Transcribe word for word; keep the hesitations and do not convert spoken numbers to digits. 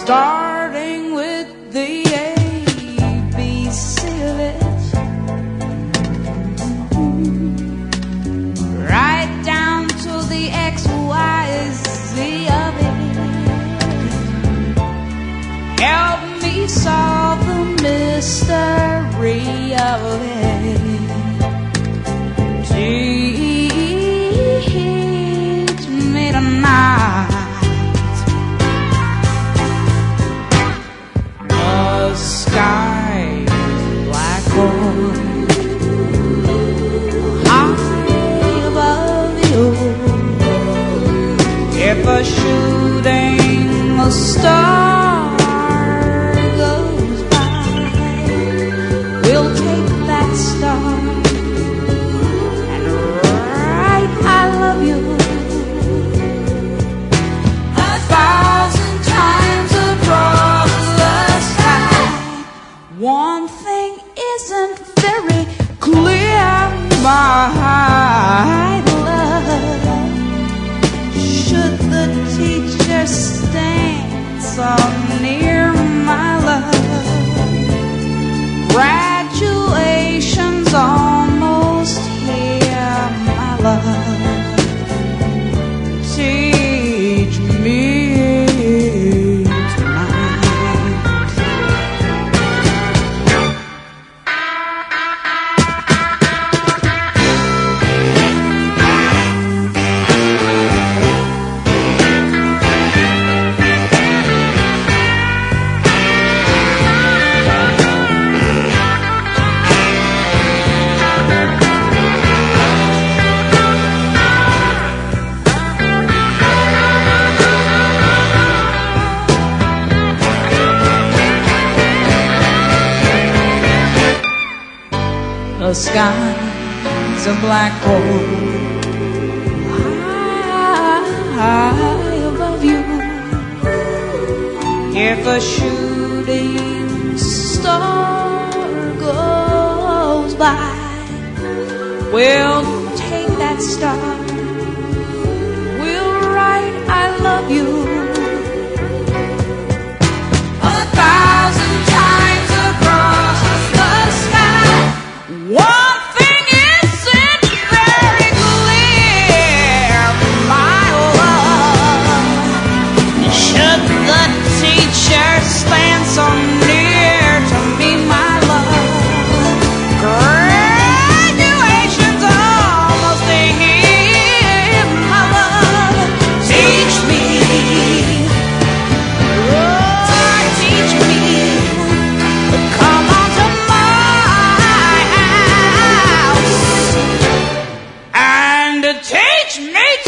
starting with the A B C of it, right down to the X Y Z of it. Help me solve the mystery of it. Teach me tonight. The sky is black hole high above you. If a shooting star goes by, we'll take that star and write I love you a thousand times across the sky. One thing isn't very clear, my love. Should the teacher stand so near, my love? Graduation's almost here, my love. Teach me the sky's a black hole high above you. If a shooting star goes by, we'll take that star, we'll write I love you a thousand times across the sky. One thing isn't very clear, my love. Should the teacher stand so near to me, my love? Graduation's almost here, my love. Teach me, oh, teach me. Come on to my and teach me